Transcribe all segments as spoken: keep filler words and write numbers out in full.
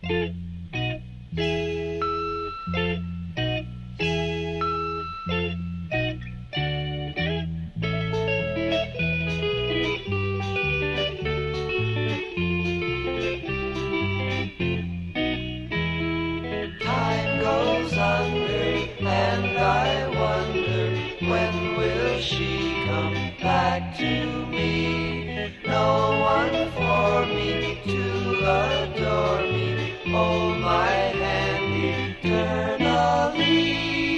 Time goes under, and I wonder, when will she come back to me? No one for me to adore me, hold my hand eternally.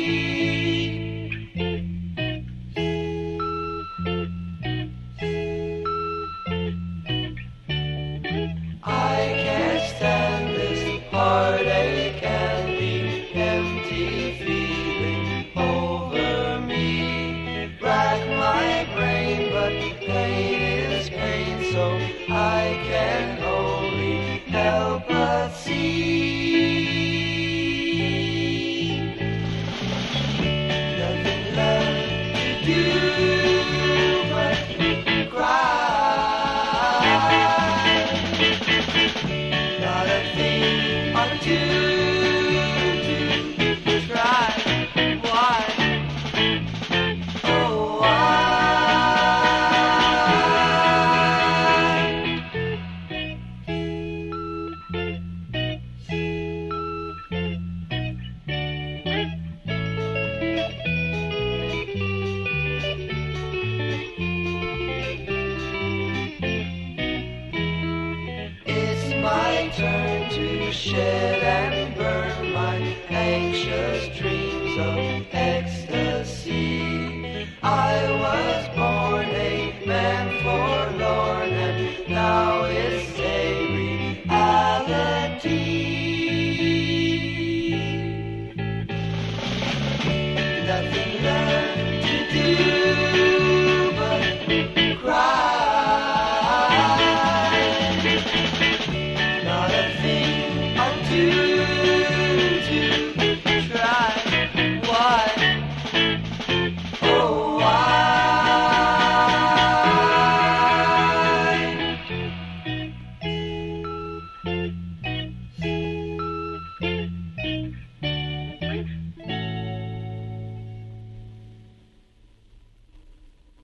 I can't stand this heartache and the empty feeling over me. Rack my brain, but pain is pain, so I can only help but see. Nothing left to do but cry. Not a thing or two to try. Why? Oh, why? It's my turn to shed and